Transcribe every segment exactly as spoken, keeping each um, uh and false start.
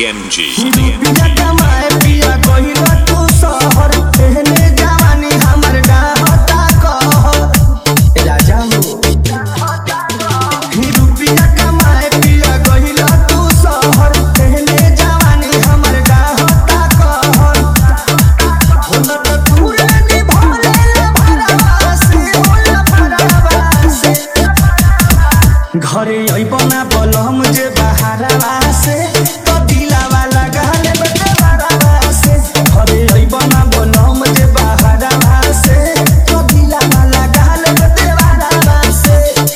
N G, D N G. घरे अइबना बलम जे बहारवा से तो दिलावा लगाल बते बारवा से घरे अइबना बलम जे बहारवा से तो दिलावा लगाल बते बारवा से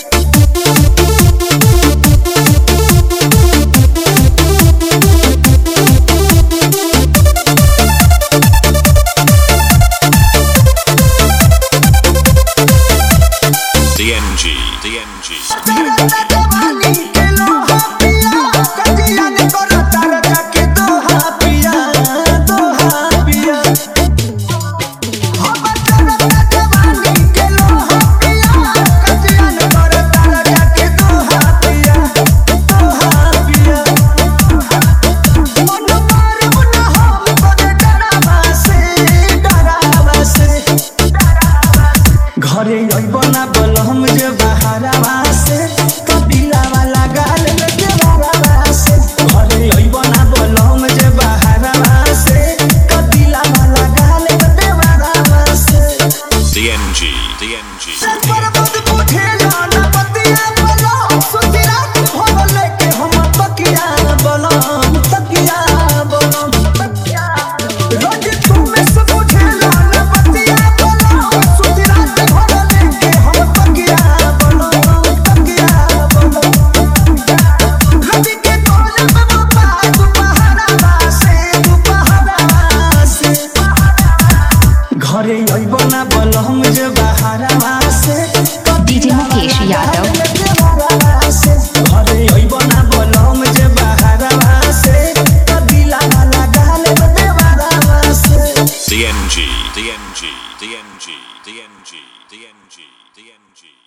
D N G, D N G. घरे अइबना बलम जे बहारवा से तो दिलावा लगाल बते बारवा से घरे अइबना बलम जे बहारवा से तो दिलावा लगाल बते बारवा से D N G, D N G. पर बद मुठे जाना पतिया बलम सुतिरा हो लेके हम तकिया बलम तकिया बलम तकिया रोज तुम सब मुठे जाना पतिया बलम सुतिरा घरे अइबना बलम जे बहारवा से डीजे मुकेश यादव घरे अइबना बलम जे बहारवा से तो दिलावा लगाल बते बारवा से D N G, D N G, D N G, D N G, D N G, D N G.